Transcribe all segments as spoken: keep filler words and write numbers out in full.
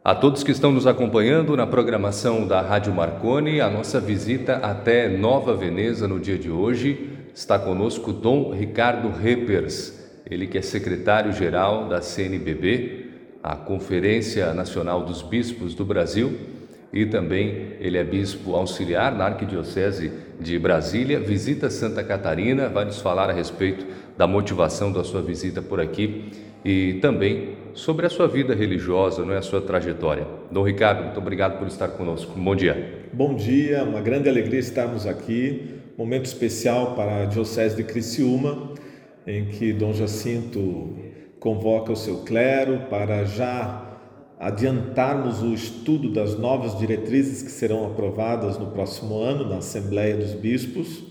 A todos que estão nos acompanhando na programação da Rádio Marconi, a nossa visita até Nova Veneza no dia de hoje, está conosco Dom Ricardo Reppers, ele que é secretário-geral da C N B B, a Conferência Nacional dos Bispos do Brasil, e também ele é bispo auxiliar na Arquidiocese de Brasília, visita Santa Catarina, vai nos falar a respeito da motivação da sua visita por aqui e também sobre a sua vida religiosa, não é, a sua trajetória. Dom Ricardo, muito obrigado por estar conosco. Bom dia. Bom dia, uma grande alegria estarmos aqui, momento especial para a Diocese de Criciúma, em que Dom Jacinto convoca o seu clero para já adiantarmos o estudo das novas diretrizes que serão aprovadas no próximo ano na Assembleia dos Bispos.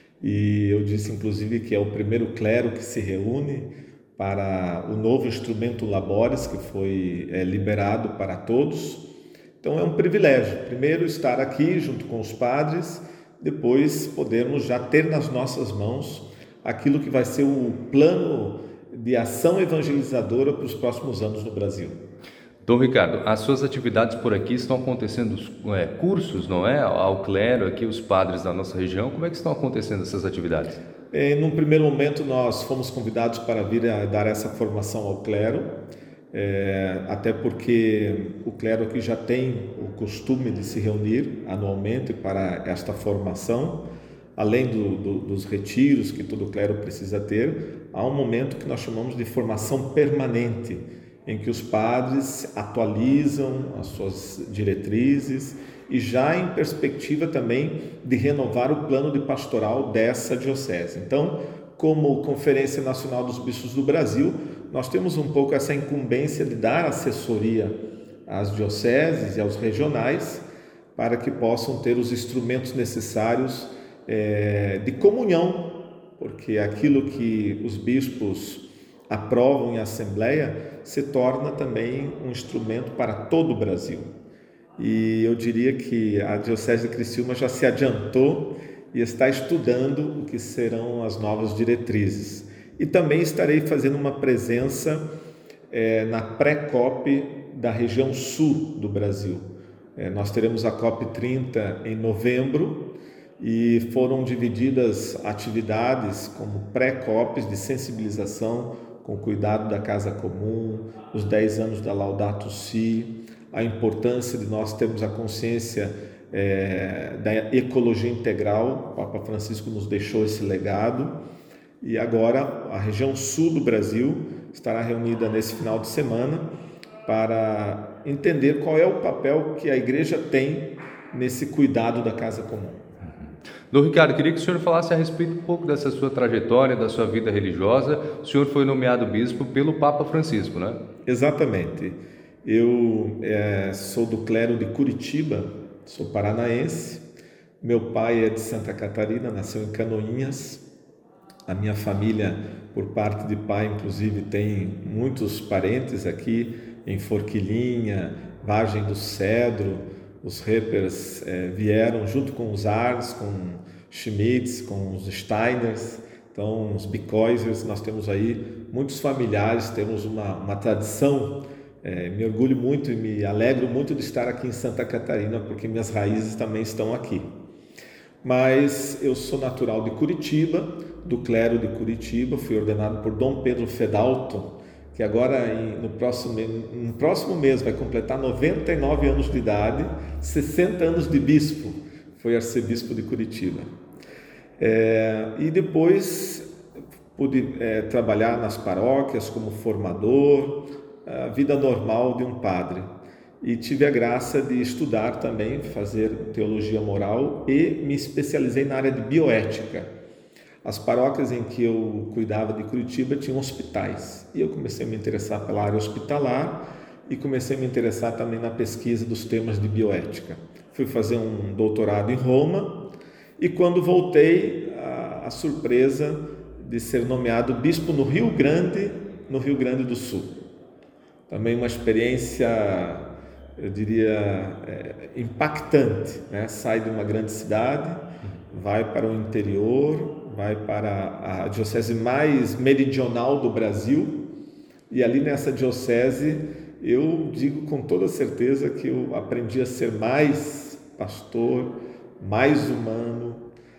E eu disse inclusive que é o primeiro clero que se reúne para o novo instrumento Labores, que foi é, liberado para todos. Então é um privilégio, primeiro estar aqui junto com os padres, depois podermos já ter nas nossas mãos aquilo que vai ser o plano de ação evangelizadora para os próximos anos no Brasil. Dom Ricardo, as suas atividades por aqui estão acontecendo, é, cursos, não é? Ao clero, aqui os padres da nossa região, como é que estão acontecendo essas atividades? É, num primeiro momento nós fomos convidados para vir a dar essa formação ao clero, é, até porque o clero aqui já tem o costume de se reunir anualmente para esta formação, além do, do, dos retiros que todo clero precisa ter. Há um momento que nós chamamos de formação permanente, em que os padres atualizam as suas diretrizes e já em perspectiva também de renovar o plano de pastoral dessa diocese. Então, como Conferência Nacional dos Bispos do Brasil, nós temos um pouco essa incumbência de dar assessoria às dioceses e aos regionais para que possam ter os instrumentos necessários é, de comunhão, porque aquilo que os bispos aprovam em assembleia se torna também um instrumento para todo o Brasil. E eu diria que a Diocese de Criciúma já se adiantou e está estudando o que serão as novas diretrizes. E também estarei fazendo uma presença é, na pré-COP da região sul do Brasil. É, nós teremos a COP trinta em novembro e foram divididas atividades como pré-COPs de sensibilização com o cuidado da casa comum, os dez anos da Laudato Si, a importância de nós termos a consciência é, da ecologia integral. O Papa Francisco nos deixou esse legado. E agora a região sul do Brasil estará reunida nesse final de semana para entender qual é o papel que a Igreja tem nesse cuidado da casa comum. Dom Ricardo, queria que o senhor falasse a respeito um pouco dessa sua trajetória, da sua vida religiosa. O senhor foi nomeado bispo pelo Papa Francisco, né? Exatamente. Eu é, sou do clero de Curitiba, sou paranaense. Meu pai é de Santa Catarina, nasceu em Canoinhas. A minha família, por parte de pai, inclusive, tem muitos parentes aqui em Forquilinha, Vargem do Cedro. Os Reppers é, vieram junto com os Ars, com Schmitz, com os Steiners, então os Bicoisers. Nós temos aí muitos familiares, temos uma, uma tradição. É, me orgulho muito e me alegro muito de estar aqui em Santa Catarina, porque minhas raízes também estão aqui. Mas eu sou natural de Curitiba, do clero de Curitiba, fui ordenado por Dom Pedro Fedalton, que agora no próximo, no próximo mês vai completar noventa e nove anos de idade, sessenta anos de bispo, foi arcebispo de Curitiba. É, e depois pude é, trabalhar nas paróquias como formador, a vida normal de um padre. E tive a graça de estudar também, fazer teologia moral e me especializei na área de bioética. As paróquias em que eu cuidava de Curitiba tinham hospitais e eu comecei a me interessar pela área hospitalar e comecei a me interessar também na pesquisa dos temas de bioética. Fui fazer um doutorado em Roma e quando voltei, a, a surpresa de ser nomeado bispo no Rio Grande, no Rio Grande do Sul. Também uma experiência, eu diria, é, impactante, né? Sai de uma grande cidade, vai para o interior, vai para a diocese mais meridional do Brasil, e ali nessa diocese eu digo com toda certeza que eu aprendi a ser mais pastor, mais humano,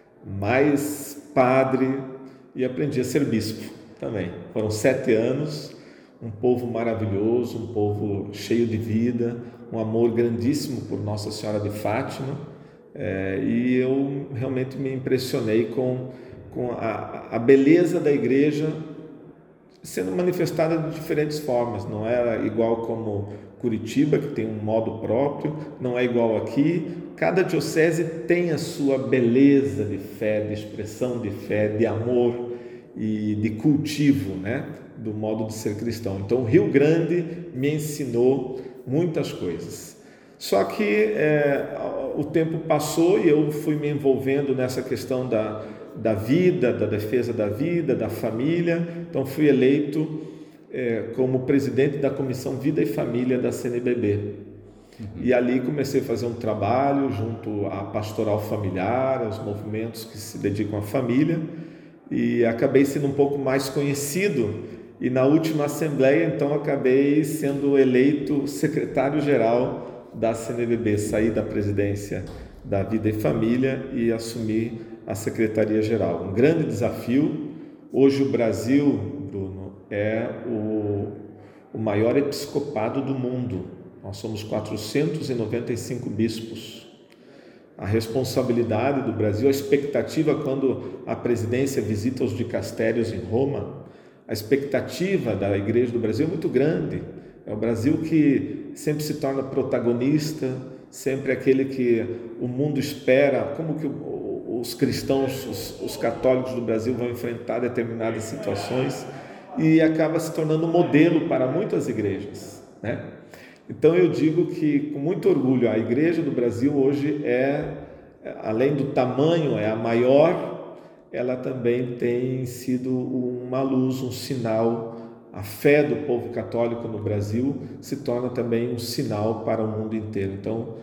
mais padre e aprendi a ser bispo também. Foram sete anos, um povo maravilhoso, um povo cheio de vida, um amor grandíssimo por Nossa Senhora de Fátima, é, e eu realmente me impressionei com, com a, a beleza da igreja sendo manifestada de diferentes formas. Não era igual como Curitiba, que tem um modo próprio, não é igual aqui. Cada diocese tem a sua beleza de fé, de expressão de fé, de amor e de cultivo, né, do modo de ser cristão. Então, o Rio Grande me ensinou muitas coisas. Só que é, o tempo passou e eu fui me envolvendo nessa questão da da vida, da defesa da vida, da família. Então fui eleito é, como presidente da Comissão Vida e Família da C N B B. Uhum. E ali comecei a fazer um trabalho junto à pastoral familiar, aos movimentos que se dedicam à família, e acabei sendo um pouco mais conhecido, e na última assembleia então acabei sendo eleito secretário-geral da C N B B, saí da presidência da Vida e Família e assumi a Secretaria-Geral. Um grande desafio. Hoje o Brasil, Bruno, é o, o maior episcopado do mundo. Nós somos quatrocentos e noventa e cinco bispos. A responsabilidade do Brasil, a expectativa quando a presidência visita os dicastérios em Roma, a expectativa da Igreja do Brasil é muito grande. É o Brasil que sempre se torna protagonista, sempre aquele que o mundo espera, como que os cristãos, os, os católicos do Brasil vão enfrentar determinadas situações, e acaba se tornando modelo para muitas igrejas, né? Então eu digo que com muito orgulho a Igreja do Brasil hoje é, além do tamanho, é a maior, ela também tem sido uma luz, um sinal. A fé do povo católico no Brasil se torna também um sinal para o mundo inteiro. Então,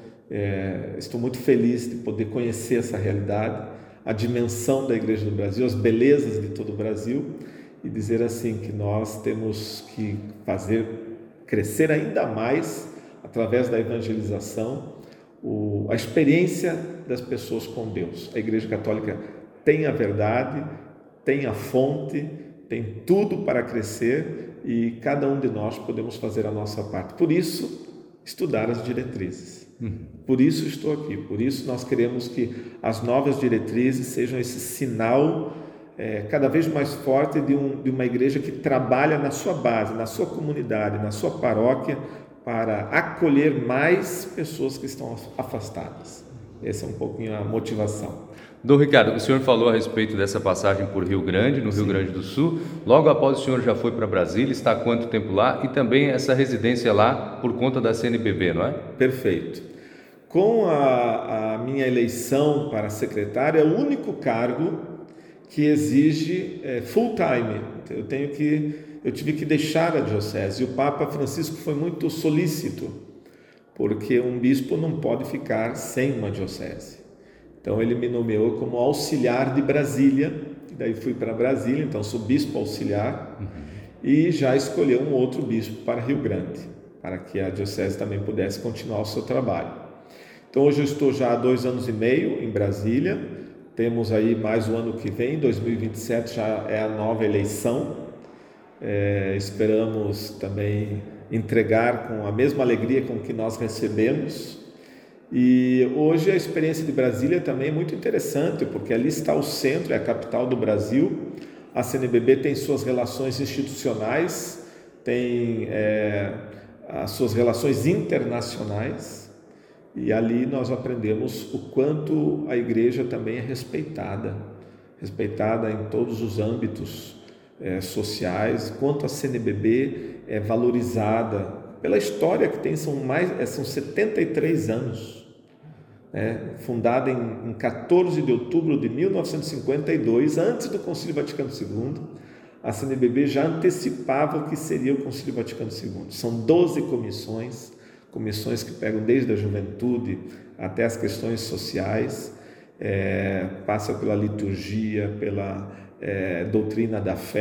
é, estou muito feliz de poder conhecer essa realidade, a dimensão da Igreja do Brasil, as belezas de todo o Brasil, e dizer assim que nós temos que fazer crescer ainda mais, através da evangelização, o, a experiência das pessoas com Deus. A Igreja Católica tem a verdade, tem a fonte, tem tudo para crescer, e cada um de nós podemos fazer a nossa parte. Por isso, estudar as diretrizes. Por isso estou aqui, por isso nós queremos que as novas diretrizes sejam esse sinal é, cada vez mais forte de, um, de uma igreja que trabalha na sua base, na sua comunidade, na sua paróquia, para acolher mais pessoas que estão afastadas. Essa é um pouquinho a motivação. Dom Ricardo, o senhor falou a respeito dessa passagem por Rio Grande, no Sim. Rio Grande do Sul. Logo após o senhor já foi para Brasília, está há quanto tempo lá? E também essa residência lá por conta da C N B B, não é? Perfeito. Com a, a minha eleição para secretário, é o único cargo que exige é, full time. Eu tenho que, eu tive que deixar a diocese. E o Papa Francisco foi muito solícito, porque um bispo não pode ficar sem uma diocese. Então ele me nomeou como auxiliar de Brasília, e daí fui para Brasília, então sou bispo auxiliar, uhum. e já escolheu um outro bispo para Rio Grande, para que a diocese também pudesse continuar o seu trabalho. Então hoje eu estou já há dois anos e meio em Brasília, temos aí mais o ano que vem, dois mil e vinte e sete já é a nova eleição, é, esperamos também entregar com a mesma alegria com que nós recebemos. E hoje a experiência de Brasília também é muito interessante, porque ali está o centro, é a capital do Brasil. A C N B B tem suas relações institucionais, tem é, as suas relações internacionais, e ali nós aprendemos o quanto a igreja também é respeitada, respeitada em todos os âmbitos é, sociais, quanto a C N B B é valorizada pela história que tem, são, mais, são setenta e três anos. É, fundada em, em quatorze de outubro de mil novecentos e cinquenta e dois, antes do Concílio Vaticano segundo, a C N B B já antecipava o que seria o Concílio Vaticano segundo. São doze comissões, comissões que pegam desde a juventude até as questões sociais, é, passam pela liturgia, pela é, doutrina da fé,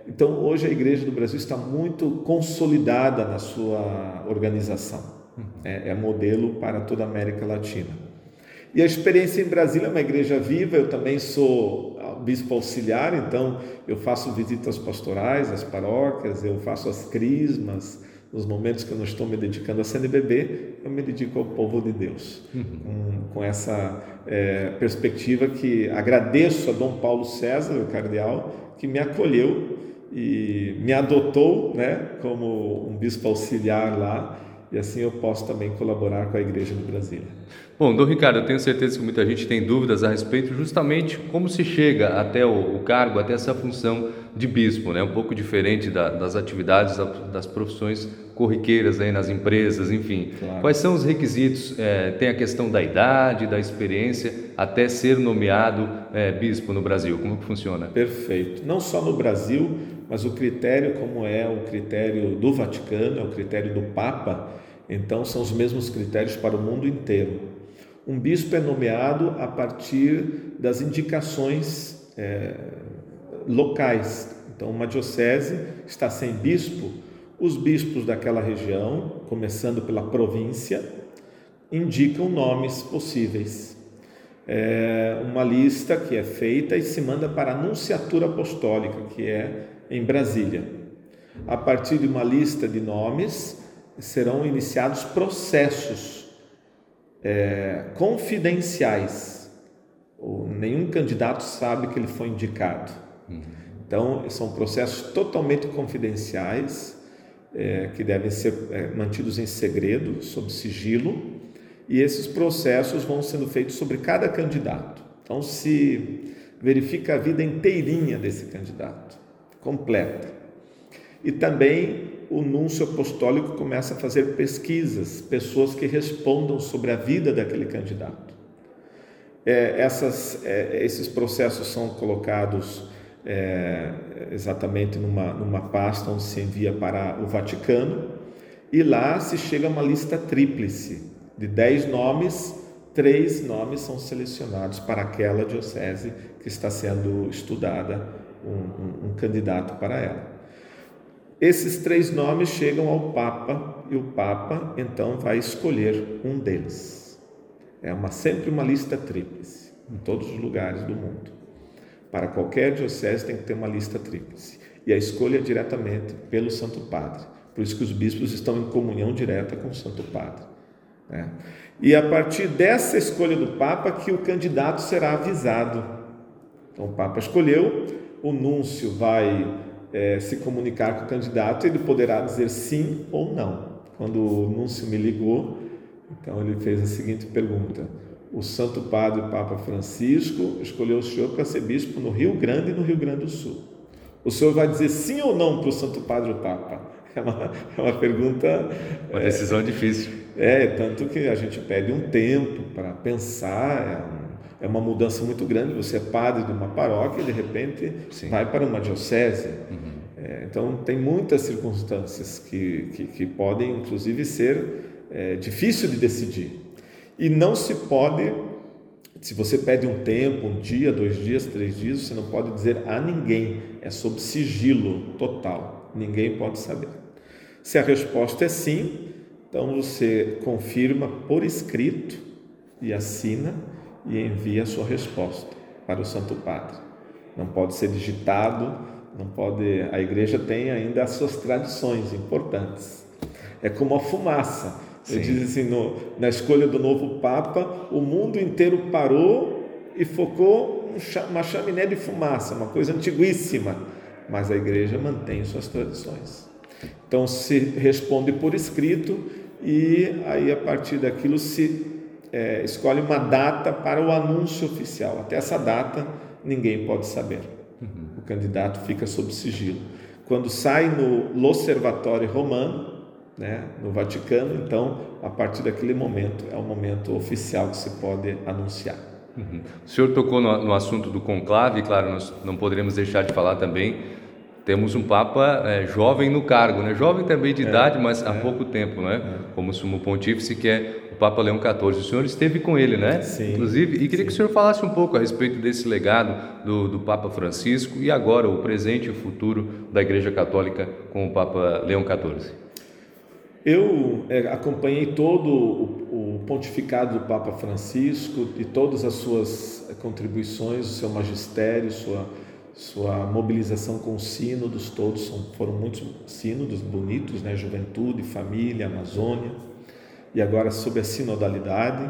Então, hoje a Igreja do Brasil está muito consolidada na sua organização. É, é modelo para toda a América Latina. E a experiência em Brasília é uma igreja viva. Eu também sou bispo auxiliar, então eu faço visitas pastorais às paróquias, eu faço as crismas. Nos momentos que eu não estou me dedicando a C N B B, eu me dedico ao povo de Deus, uhum. com, com essa é, perspectiva que agradeço a Dom Paulo César, o cardeal, que me acolheu e me adotou, né, como um bispo auxiliar lá, e assim eu posso também colaborar com a Igreja do Brasil. Bom, Dom Ricardo, eu tenho certeza que muita gente tem dúvidas a respeito justamente como se chega até o, o cargo, até essa função de bispo, né? Um pouco diferente da, das atividades, da, das profissões corriqueiras aí nas empresas, enfim. Claro. Quais são os requisitos? É, tem a questão da idade, da experiência, até ser nomeado é, bispo no Brasil. Como que funciona? Perfeito. Não só no Brasil, mas o critério, como é o critério do Vaticano, é o critério do Papa, então são os mesmos critérios para o mundo inteiro. Um bispo é nomeado a partir das indicações é, locais. Então, uma diocese está sem bispo, os bispos daquela região, começando pela província, indicam nomes possíveis. É uma lista que é feita e se manda para a Nunciatura Apostólica, que é em Brasília. A partir de uma lista de nomes, serão iniciados processos É, confidenciais. Ou nenhum candidato sabe que ele foi indicado. Uhum. Então, são processos totalmente confidenciais, é, que devem ser é, mantidos em segredo, sob sigilo, e esses processos vão sendo feitos sobre cada candidato. Então, se verifica a vida inteirinha desse candidato, completa. E também o núncio apostólico começa a fazer pesquisas, pessoas que respondam sobre a vida daquele candidato. É, essas, é, esses processos são colocados é, exatamente numa, numa pasta onde se envia para o Vaticano, e lá se chega a uma lista tríplice de dez nomes, três nomes são selecionados para aquela diocese que está sendo estudada, um, um, um candidato para ela. Esses três nomes chegam ao Papa e o Papa então vai escolher um deles. É uma, sempre uma lista tríplice em todos os lugares do mundo. Para qualquer diocese tem que ter uma lista tríplice. E a escolha é diretamente pelo Santo Padre. Por isso que os bispos estão em comunhão direta com o Santo Padre, né? E a partir dessa escolha do Papa que o candidato será avisado. Então o Papa escolheu, o núncio vai É, se comunicar com o candidato, ele poderá dizer sim ou não. Quando o núncio me ligou, então ele fez a seguinte pergunta: o Santo Padre Papa Francisco escolheu o senhor para ser bispo no Rio Grande e no Rio Grande do Sul. O senhor vai dizer sim ou não para o Santo Padre o Papa? É uma, é uma pergunta... Uma decisão é, difícil. É, tanto que a gente pede um tempo para pensar, é um, É uma mudança muito grande. Você é padre de uma paróquia e de repente Sim. vai para uma diocese. Uhum. É, então tem muitas circunstâncias que, que, que podem inclusive ser é, difícil de decidir. E não se pode, se você pede um tempo, um dia, dois dias, três dias, você não pode dizer a ninguém. É sob sigilo total. Ninguém pode saber. Se a resposta é sim, então você confirma por escrito e assina e envia a sua resposta para o Santo Padre. Não pode ser digitado, não pode. A Igreja tem ainda as suas tradições importantes. É como a fumaça. Sim. Eu disse assim, no, na escolha do novo Papa, o mundo inteiro parou e focou um, uma chaminé de fumaça, uma coisa antiguíssima, mas a Igreja mantém suas tradições. Então se responde por escrito e aí a partir daquilo se É, escolhe uma data para o anúncio oficial. Até essa data ninguém pode saber. Uhum. O candidato fica sob sigilo. Quando sai no L'Osservatore Romano, né, no Vaticano, então a partir daquele momento é o momento oficial que se pode anunciar. Uhum. O senhor tocou no, no assunto do conclave, claro, nós não poderíamos deixar de falar também. Temos um Papa é, jovem no cargo, né? Jovem também de é, idade, mas é, há pouco tempo, né? É. Como sumo pontífice, que é o Papa Leão quatorze. O senhor esteve com ele, né? Sim. Inclusive, e queria sim. que o senhor falasse um pouco a respeito desse legado do, do Papa Francisco e agora o presente e o futuro da Igreja Católica com o Papa Leão quatorze. Eu é, acompanhei todo o, o pontificado do Papa Francisco e todas as suas contribuições, o seu magistério, sua, sua mobilização com os sínodos, todos são, foram muitos sínodos bonitos, né? Juventude, família, Amazônia, e agora sobre a sinodalidade.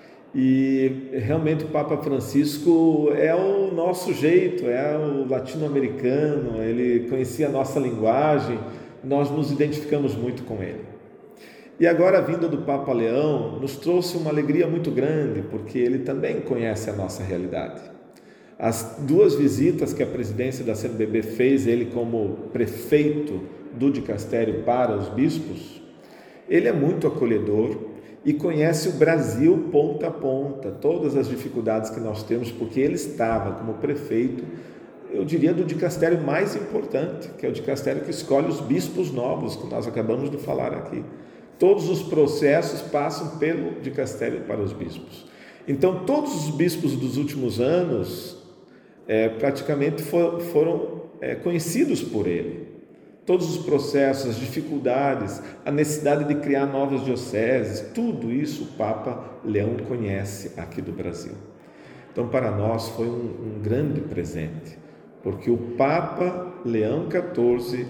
E realmente o Papa Francisco é o nosso jeito, é o latino-americano, ele conhecia a nossa linguagem, nós nos identificamos muito com ele. E agora a vinda do Papa Leão nos trouxe uma alegria muito grande, porque ele também conhece a nossa realidade. As duas visitas que a presidência da C N B B fez, ele como prefeito do dicastério para os bispos, ele é muito acolhedor e conhece o Brasil ponta a ponta, todas as dificuldades que nós temos, porque ele estava como prefeito, eu diria, do dicastério mais importante, que é o dicastério que escolhe os bispos novos, que nós acabamos de falar aqui. Todos os processos passam pelo dicastério para os bispos. Então, todos os bispos dos últimos anos é, praticamente for, foram é, conhecidos por ele. Todos os processos, as dificuldades, a necessidade de criar novas dioceses, tudo isso o Papa Leão conhece aqui do Brasil. Então, para nós foi um, um grande presente, porque o Papa Leão quatorze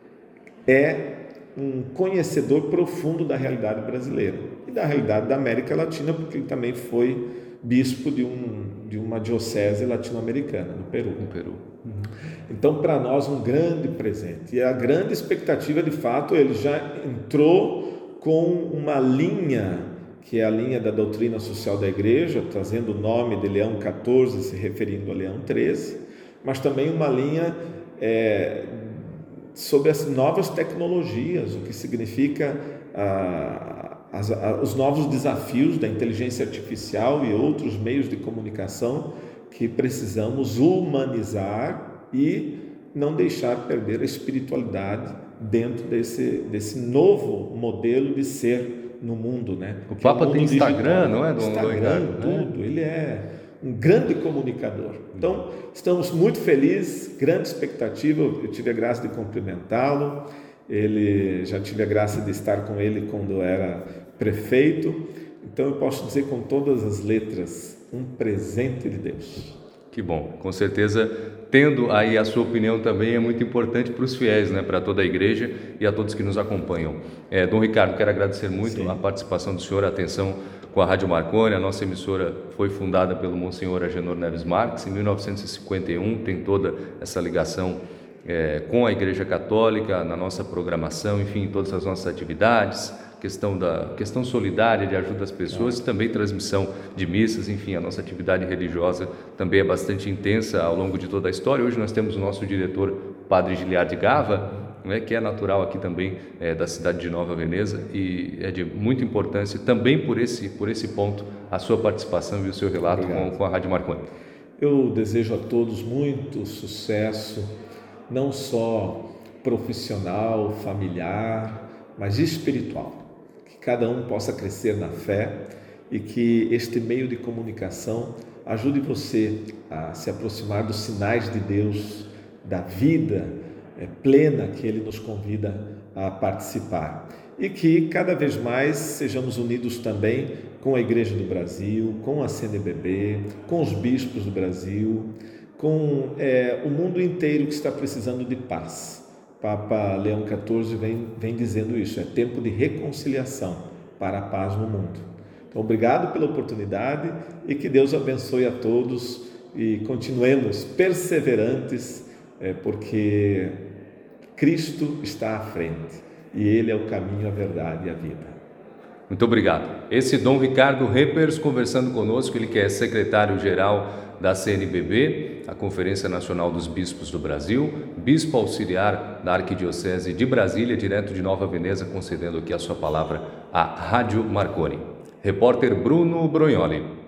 é um conhecedor profundo da realidade brasileira e da realidade da América Latina, porque ele também foi bispo de, um, de uma diocese latino-americana, no Peru. No Peru. Uhum. Então, para nós, um grande presente. E a grande expectativa, de fato, ele já entrou com uma linha, que é a linha da doutrina social da Igreja, trazendo o nome de Leão quatorze, se referindo a Leão treze, mas também uma linha é, sobre as novas tecnologias, o que significa ah, as, ah, os novos desafios da inteligência artificial e outros meios de comunicação que precisamos humanizar e não deixar perder a espiritualidade dentro desse, desse novo modelo de ser no mundo, né? O Papa tem Instagram, não é? Do Instagram, tudo. Ele é um grande comunicador. Então, estamos muito felizes, grande expectativa. Eu tive a graça de cumprimentá-lo. Ele, já tive a graça de estar com ele quando era prefeito. Então, eu posso dizer com todas as letras, um presente de Deus. Que bom, com certeza, tendo aí a sua opinião também é muito importante para os fiéis, né, para toda a igreja e a todos que nos acompanham. É, Dom Ricardo, quero agradecer muito Sim. a participação do senhor, a atenção com a Rádio Marconi. A nossa emissora foi fundada pelo Monsenhor Agenor Neves Marques em mil novecentos e cinquenta e um, tem toda essa ligação é, com a Igreja Católica, na nossa programação, enfim, todas as nossas atividades, questão da questão solidária de ajuda às pessoas, e também transmissão de missas, enfim, a nossa atividade religiosa também é bastante intensa ao longo de toda a história. Hoje nós temos o nosso diretor, Padre Giliardi Gava, né, que é natural aqui também é, da cidade de Nova Veneza, e é de muita importância também por esse, por esse ponto a sua participação e o seu relato com, com a Rádio Marconi. Eu desejo a todos muito sucesso, não só profissional, familiar, mas espiritual. Que cada um possa crescer na fé e que este meio de comunicação ajude você a se aproximar dos sinais de Deus, da vida é, plena que Ele nos convida a participar. E que cada vez mais sejamos unidos também com a Igreja do Brasil, com a C N B B, com os bispos do Brasil, com é, o mundo inteiro que está precisando de paz. Papa Leão quatorze vem, vem dizendo isso, é tempo de reconciliação para a paz no mundo. Então, obrigado pela oportunidade e que Deus abençoe a todos e continuemos perseverantes, é, porque Cristo está à frente e Ele é o caminho, a verdade e a vida. Muito obrigado. Esse Dom Ricardo Repers conversando conosco, ele que é secretário-geral da C N B B, a Conferência Nacional dos Bispos do Brasil, bispo auxiliar da Arquidiocese de Brasília, direto de Nova Veneza, concedendo aqui a sua palavra à Rádio Marconi. Repórter Bruno Brognoli.